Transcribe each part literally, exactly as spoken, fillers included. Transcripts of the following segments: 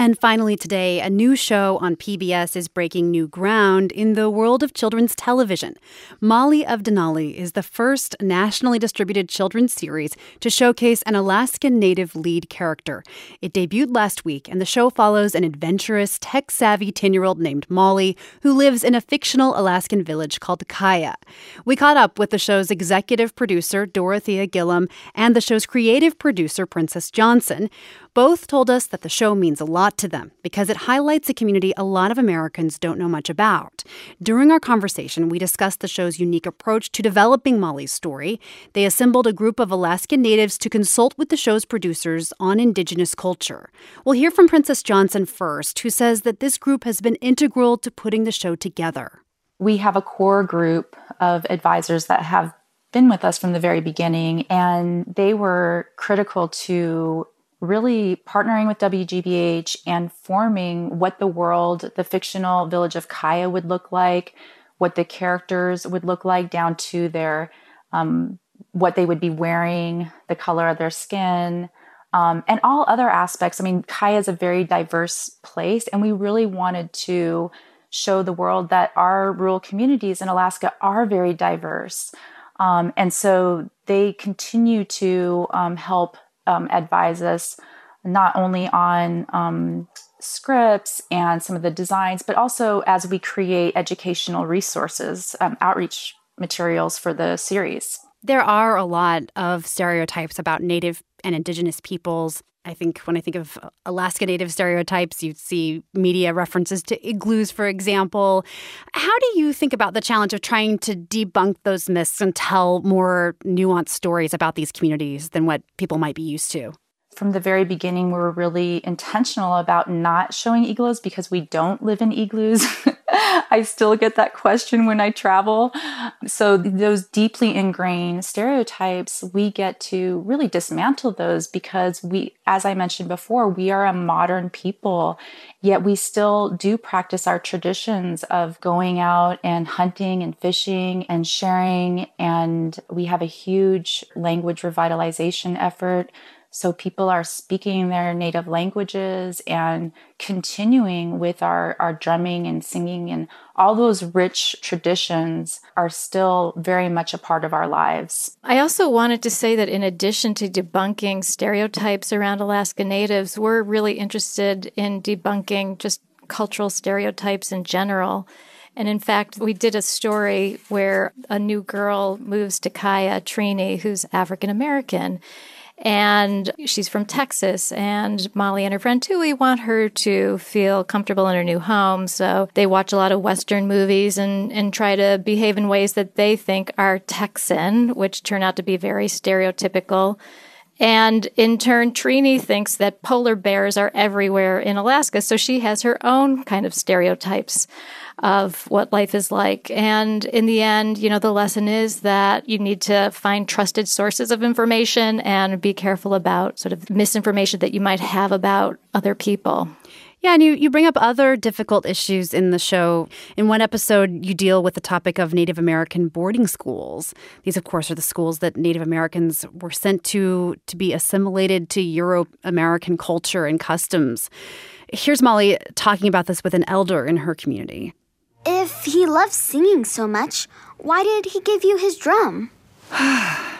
And finally today, a new show on P B S is breaking new ground in the world of children's television. Molly of Denali is the first nationally distributed children's series to showcase an Alaskan Native lead character. It debuted last week, and the show follows an adventurous, tech-savvy ten-year-old named Molly who lives in a fictional Alaskan village called Kaya. We caught up with the show's executive producer, Dorothea Gillum, and the show's creative producer, Princess Johnson. Both told us that the show means a lot to them because it highlights a community a lot of Americans don't know much about. During our conversation, we discussed the show's unique approach to developing Molly's story. They assembled a group of Alaskan natives to consult with the show's producers on Indigenous culture. We'll hear from Princess Johnson first, who says that this group has been integral to putting the show together. We have a core group of advisors that have been with us from the very beginning, and they were critical to really partnering with W G B H and forming what the world, the fictional village of Kaya would look like, what the characters would look like down to their, um, what they would be wearing, the color of their skin, um, and all other aspects. I mean, Kaya is a very diverse place, and we really wanted to show the world that our rural communities in Alaska are very diverse. Um, and so they continue to um, help Um, advise us not only on um, scripts and some of the designs, but also as we create educational resources, um, outreach materials for the series. There are a lot of stereotypes about Native and Indigenous peoples. I think when I think of Alaska Native stereotypes, you see media references to igloos, for example. How do you think about the challenge of trying to debunk those myths and tell more nuanced stories about these communities than what people might be used to? From the very beginning, we were really intentional about not showing igloos because we don't live in igloos. I still get that question when I travel. So those deeply ingrained stereotypes, we get to really dismantle those because we, as I mentioned before, we are a modern people, yet we still do practice our traditions of going out and hunting and fishing and sharing. And we have a huge language revitalization effort. So people are speaking their native languages and continuing with our, our drumming and singing, and all those rich traditions are still very much a part of our lives. I also wanted to say that in addition to debunking stereotypes around Alaska Natives, we're really interested in debunking just cultural stereotypes in general. And in fact, we did a story where a new girl moves to Kaya, Trini, who's African American. And she's from Texas, and Molly and her friend Tui want her to feel comfortable in her new home. So they watch a lot of Western movies and, and try to behave in ways that they think are Texan, which turn out to be very stereotypical. And in turn, Trini thinks that polar bears are everywhere in Alaska, so she has her own kind of stereotypes of what life is like. And in the end, you know, the lesson is that you need to find trusted sources of information and be careful about sort of misinformation that you might have about other people. Yeah, and you, you bring up other difficult issues in the show. In one episode, you deal with the topic of Native American boarding schools. These, of course, are the schools that Native Americans were sent to to be assimilated to Euro-American culture and customs. Here's Molly talking about this with an elder in her community. If he loves singing so much, why did he give you his drum? At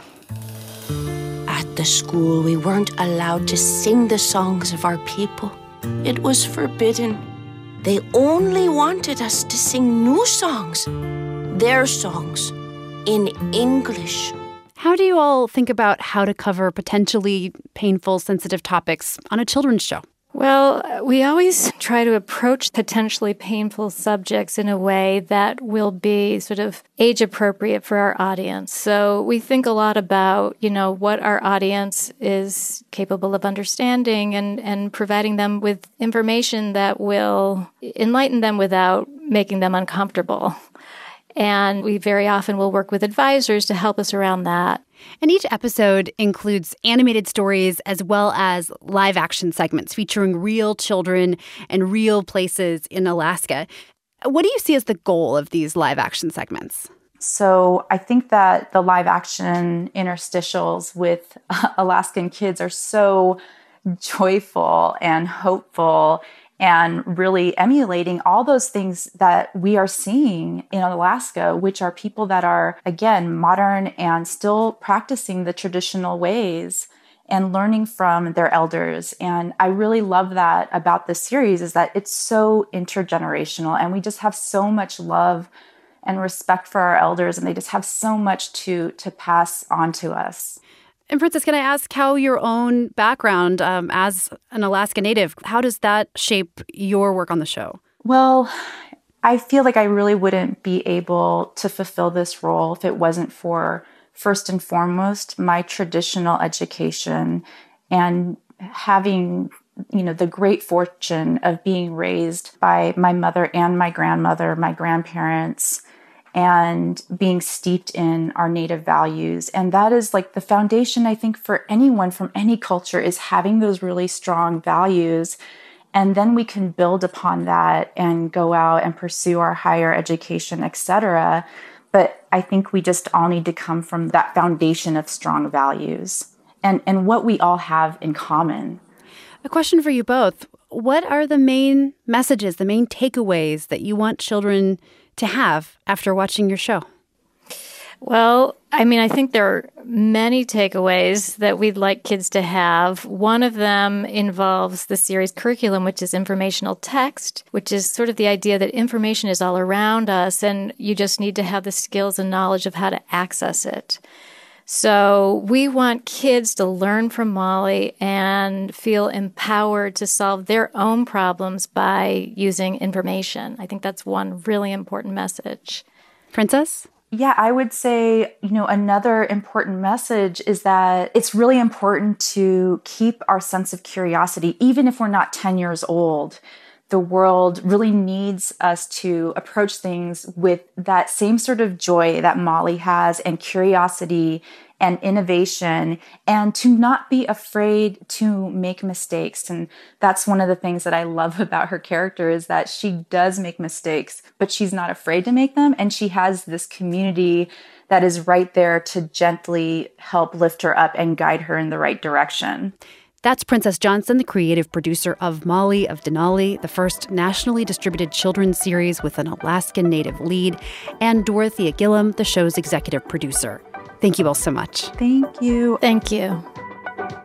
the school, we weren't allowed to sing the songs of our people. It was forbidden. They only wanted us to sing new songs, their songs, in English. How do you all think about how to cover potentially painful, sensitive topics on a children's show? Well, we always try to approach potentially painful subjects in a way that will be sort of age appropriate for our audience. So we think a lot about, you know, what our audience is capable of understanding and, and providing them with information that will enlighten them without making them uncomfortable. And we very often will work with advisors to help us around that. And each episode includes animated stories as well as live action segments featuring real children and real places in Alaska. What do you see as the goal of these live action segments? So I think that the live action interstitials with Alaskan kids are so joyful and hopeful and really emulating all those things that we are seeing in Alaska, which are people that are, again, modern and still practicing the traditional ways and learning from their elders. And I really love that about this series, is that it's so intergenerational, and we just have so much love and respect for our elders, and they just have so much to to pass on to us. And Princess, can I ask how your own background um, as an Alaska Native, how does that shape your work on the show? Well, I feel like I really wouldn't be able to fulfill this role if it wasn't for, first and foremost, my traditional education and having, you know, the great fortune of being raised by my mother and my grandmother, my grandparents, and being steeped in our Native values. And that is like the foundation, I think, for anyone from any culture, is having those really strong values. And then we can build upon that and go out and pursue our higher education, et cetera. But I think we just all need to come from that foundation of strong values and, and what we all have in common. A question for you both. What are the main messages, the main takeaways that you want children to have after watching your show? Well, I mean, I think there are many takeaways that we'd like kids to have. One of them involves the series curriculum, which is informational text, which is sort of the idea that information is all around us, and you just need to have the skills and knowledge of how to access it. So we want kids to learn from Molly and feel empowered to solve their own problems by using information. I think that's one really important message. Princess? Yeah, I would say, you know, another important message is that it's really important to keep our sense of curiosity, even if we're not ten years old. The world really needs us to approach things with that same sort of joy that Molly has, and curiosity and innovation, and to not be afraid to make mistakes. And that's one of the things that I love about her character, is that she does make mistakes, but she's not afraid to make them. And she has this community that is right there to gently help lift her up and guide her in the right direction. That's Princess Johnson, the creative producer of Molly of Denali, the first nationally distributed children's series with an Alaskan Native lead, and Dorothea Gillum, the show's executive producer. Thank you all so much. Thank you. Thank you.